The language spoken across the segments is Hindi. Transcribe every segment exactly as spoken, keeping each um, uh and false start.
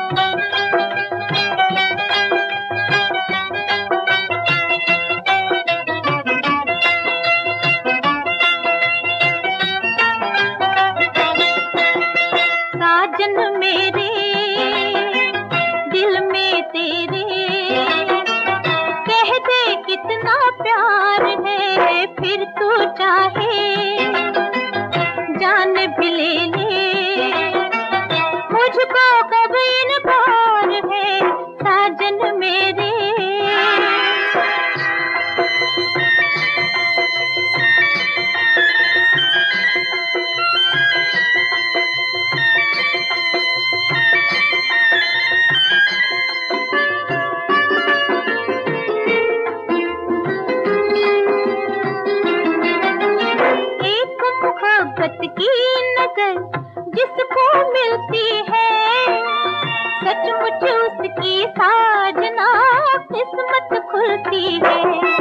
साजन मेरे दिल में तेरे कह दे कितना प्यार है, फिर तू चाहे जान भी ले ले, मुझको कब इनकार है साजन मेरे। मोहब्बत की नजर जिसको मिलती है, सचमुच उसकी साजना किस्मत खुलती है।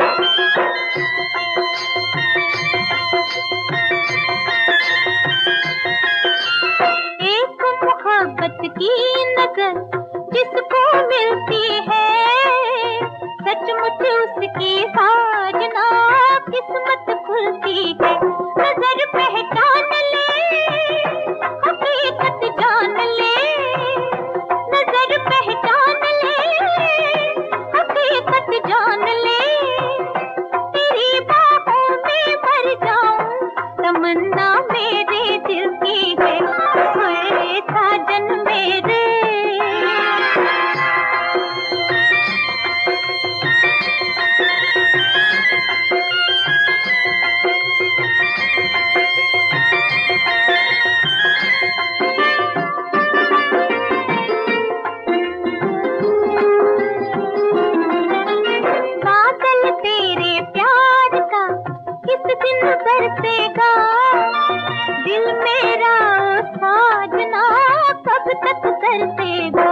एक मोहब्बत की नजर जिसको मिलती है, सचमुच उसकी साजना किस्मत खुलती है। नजर पहचान ले, हकीकत जान ले, नजर पहचान ले, हकीकत जान ले, तेरी बाहों में मर जाऊं तमन्ना मेरे दिल की है, ओए साजन मेरे। किस दिन बरसेगा दिल मेरा साजना, कब तक तरसेगा।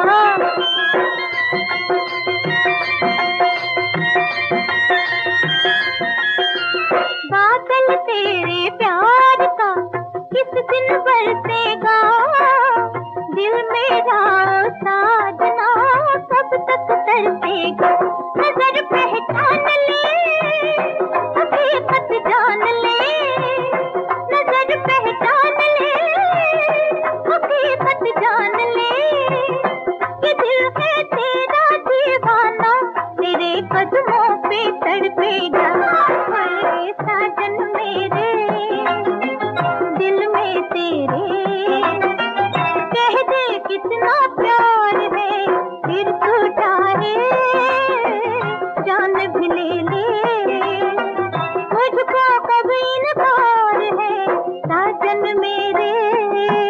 बादल तेरे प्यार का किस दिन बरसेगा, दिल मेरा साजना कब तक तरसेगा। नजर पहचान ले, हकीकत जान ले, नजर पहचान ले, हकीकत जान ले, कि दिल है तेरा दीवाना तेरे कदमों पे तड़पेगा, ओए साजन मेरे दिल में तेरे कह दे कितना प्यार है, फिर तू चाहे जान भी ले ले, मुझको कभी इनकार है साजन मेरे।